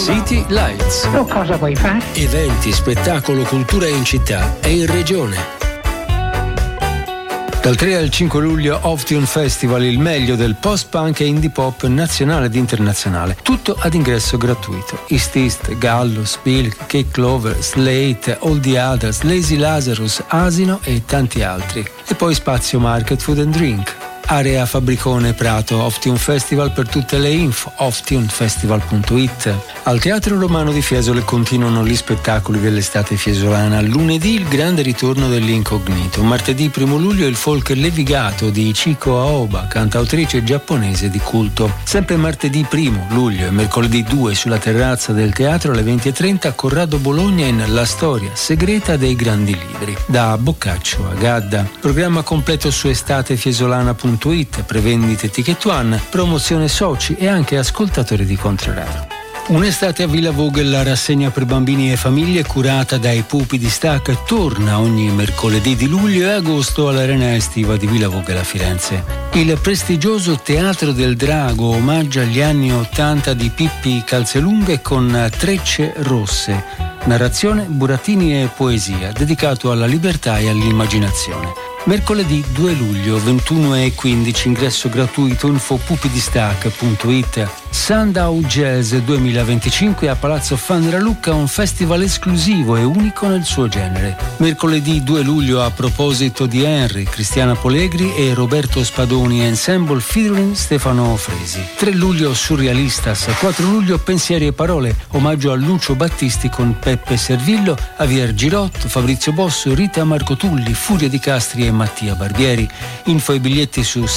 City Lights. Tu cosa vuoi fare? Eventi, spettacolo, cultura in città e in regione. Dal 3 al 5 luglio Off-Tune Festival, il meglio del post-punk e indie pop nazionale ed internazionale. Tutto ad ingresso gratuito. East East, Gallo, Spilk, Cake Clover, Slate, All the Others, Lazy Lazarus, Asino e tanti altri. E poi Spazio Market Food and Drink. Area Fabbricone Prato, Off-Tune Festival. Per tutte le info offtunefestival.it. Al Teatro Romano di Fiesole continuano gli spettacoli dell'estate fiesolana. Lunedì il grande ritorno dell'Incognito. Martedì 1 luglio il folk levigato di Chiko Aoba, cantautrice giapponese di culto. Sempre martedì 1 luglio e mercoledì 2 sulla terrazza del teatro alle 20:30 Corrado Bologna in La storia segreta dei grandi libri. Da Boccaccio a Gadda. Programma completo su estatefiesolana.it. Prevendite Ticket One, promozione soci e anche ascoltatori di Contraradio. Un'estate a Villa Vogel, la rassegna per bambini e famiglie curata dai Pupi di Stac, torna ogni mercoledì di luglio e agosto all'arena estiva di Villa Vogel a Firenze. Il prestigioso Teatro del Drago omaggia gli anni '80 di Pippi Calzelunghe con Trecce Rosse. Narrazione, burattini e poesia, dedicato alla libertà e all'immaginazione. Mercoledì 2 luglio, 21:15, ingresso gratuito, info pupidistac.it. Sundown Jazz 2025 a Palazzo Fanralucca, un festival esclusivo e unico nel suo genere. Mercoledì 2 luglio, a proposito di Henry, Cristiana Polegri e Roberto Spadoni Ensemble featuring Stefano Fresi. 3 luglio Surrealistas, 4 luglio Pensieri e Parole, omaggio a Lucio Battisti con Peppe Servillo, Javier Girot, Fabrizio Bosso, Rita Marco Tulli, Furia di Castri e Mattia Barbieri. Info e biglietti su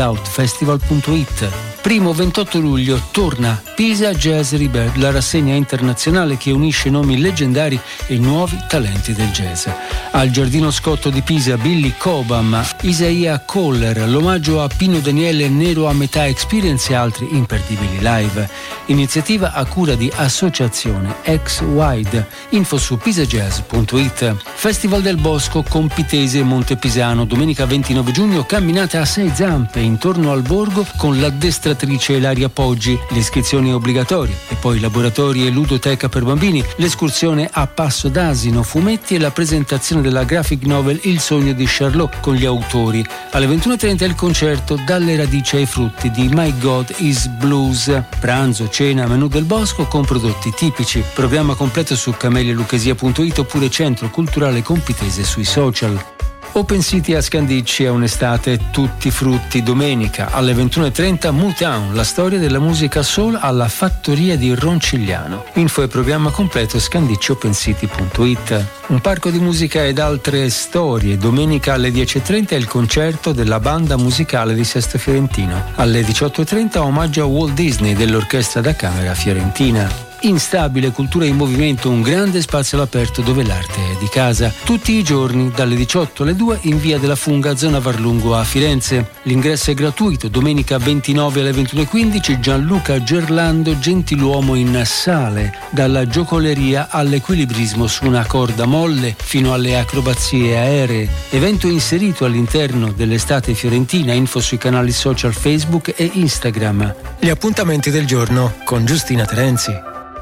soundoutfestival.it. 1-28 luglio torna Pisa Jazz Rebirth, la rassegna internazionale che unisce nomi leggendari e nuovi talenti del jazz. Al Giardino Scotto di Pisa Billy Cobham, Isaiah Coller, l'omaggio a Pino Daniele, Nero a metà Experience e altri imperdibili live. Iniziativa a cura di Associazione Ex Wide. Info su pisajazz.it. Festival del Bosco Compitese Montepisano, domenica 29 giugno, camminata a 6 zampe intorno al borgo con l'addestratrice Ilaria Poggi. Le iscrizioni obbligatorie e poi laboratori e ludoteca per bambini, l'escursione a Passo d'Asino, fumetti e la presentazione della graphic novel Il sogno di Charlot con gli autori. Alle 21:30 il concerto Dalle radici ai frutti di My God is Blues. Pranzo, cena, menù del bosco con prodotti tipici. Programma completo su camelialuchesia.it oppure Centro Culturale Compitese sui social. Open City a Scandicci è un'estate tutti frutti, domenica alle 21:30 Motown, la storia della musica soul alla fattoria di Roncigliano. Info e programma completo scandicciOpenCity.it. Un parco di musica ed altre storie, domenica alle 10:30 il concerto della banda musicale di Sesto Fiorentino. Alle 18:30 omaggio a Walt Disney dell'Orchestra da Camera Fiorentina. Instabile, cultura in movimento, un grande spazio all'aperto dove l'arte è di casa. Tutti i giorni dalle 18 alle 2 in via della Funga, zona Varlungo a Firenze. L'ingresso è gratuito. Domenica 29 alle 21:15 Gianluca Gerlando, gentiluomo in sale, dalla giocoleria all'equilibrismo su una corda molle fino alle acrobazie aeree. Evento inserito all'interno dell'estate fiorentina. Info sui canali social Facebook e Instagram. Gli appuntamenti del giorno con Giustina Terenzi.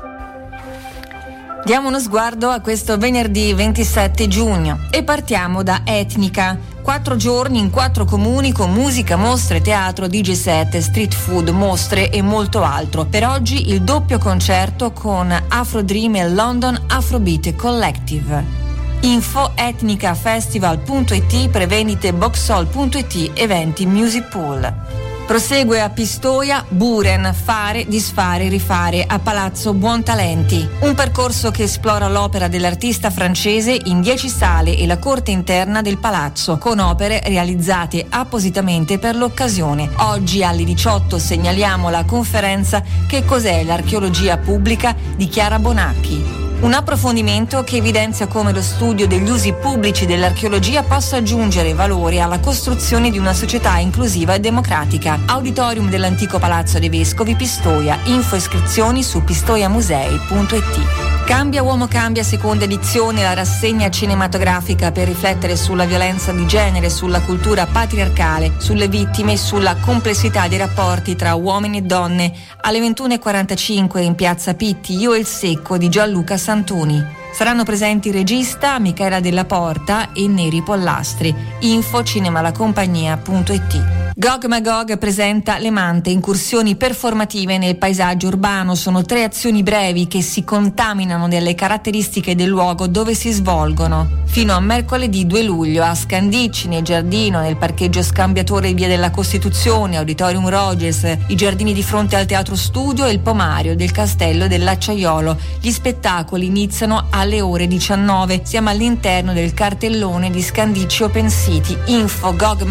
Diamo uno sguardo a questo venerdì 27 giugno e partiamo da Etnica. 4 giorni in 4 comuni con musica, mostre, teatro, DJ set, street food, mostre e molto altro. Per oggi il doppio concerto con Afro Dream e London Afrobeat Collective. Info etnicafestival.it, prevendite boxhall.it, eventi Music Pool. Prosegue a Pistoia Buren, fare, disfare, rifare a Palazzo Buontalenti. Un percorso che esplora l'opera dell'artista francese in 10 sale e la corte interna del palazzo, con opere realizzate appositamente per l'occasione. Oggi alle 18 segnaliamo la conferenza Che cos'è l'archeologia pubblica di Chiara Bonacchi. Un approfondimento che evidenzia come lo studio degli usi pubblici dell'archeologia possa aggiungere valore alla costruzione di una società inclusiva e democratica. Auditorium dell'antico Palazzo dei Vescovi Pistoia. Info e iscrizioni su pistoiamusei.it. Cambia Uomo Cambia, seconda edizione, la rassegna cinematografica per riflettere sulla violenza di genere, sulla cultura patriarcale, sulle vittime e sulla complessità dei rapporti tra uomini e donne. Alle 21:45 in Piazza Pitti, Io e il Secco di Gianluca Santoni. Saranno presenti il regista Michaela Della Porta e Neri Pollastri. Info cinemalacompagnia.it. Gog Magog presenta Le Mante, incursioni performative nel paesaggio urbano. Sono 3 azioni brevi che si contaminano delle caratteristiche del luogo dove si svolgono. Fino a mercoledì 2 luglio a Scandicci, nel giardino, nel parcheggio Scambiatore Via della Costituzione, Auditorium Rogers, i giardini di fronte al Teatro Studio e il pomario del Castello dell'Acciaiolo. Gli spettacoli iniziano alle ore 19. Siamo all'interno del cartellone di Scandicci Open City. Info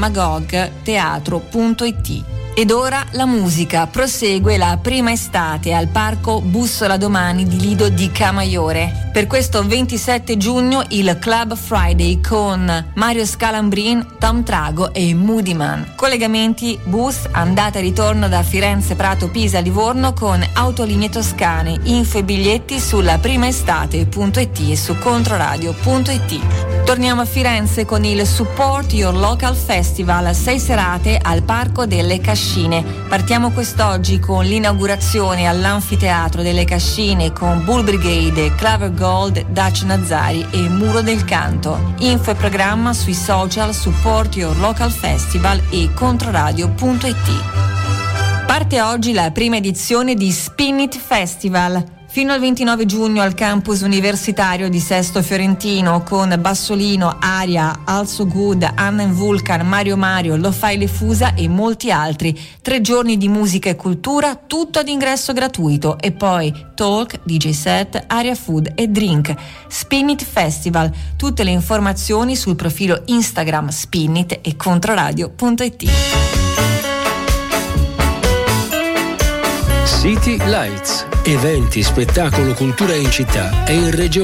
gogmagogteatro.it. Ed ora la musica. Prosegue la prima estate al Parco Bussola Domani di Lido di Camaiore. Per questo 27 giugno il Club Friday con Mario Scalambrin, Tom Trago e Moody Man. Collegamenti bus, andata e ritorno da Firenze, Prato, Pisa, Livorno con Autolinee Toscane. Info e biglietti sulla primaestate.it e su controradio.it. Torniamo a Firenze con il Support Your Local Festival, 6 serate al Parco delle Cascine. Partiamo quest'oggi con l'inaugurazione all'Anfiteatro delle Cascine con Bull Brigade, Claver Gold, Dutch Nazzari e Muro del Canto. Info e programma sui social Support Your Local Festival e controradio.it. Parte oggi la prima edizione di Spin It Festival. Fino al 29 giugno al campus universitario di Sesto Fiorentino con Bassolino, Aria, Also Good, Anna Vulcan, Mario, Lo Fai Le Fusa e molti altri. 3 giorni di musica e cultura, tutto ad ingresso gratuito. E poi talk, DJ set, area food e drink. Spin It Festival. Tutte le informazioni sul profilo Instagram Spinit e controradio.it. City Lights. Eventi, spettacolo, cultura in città e in regione.